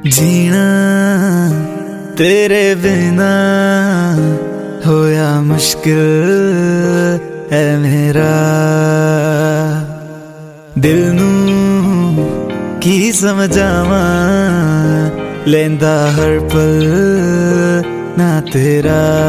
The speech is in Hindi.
जीना तेरे बिना होया मुश्किल है मेरा। दिल नू की समझावां लेंदा हर पल ना तेरा।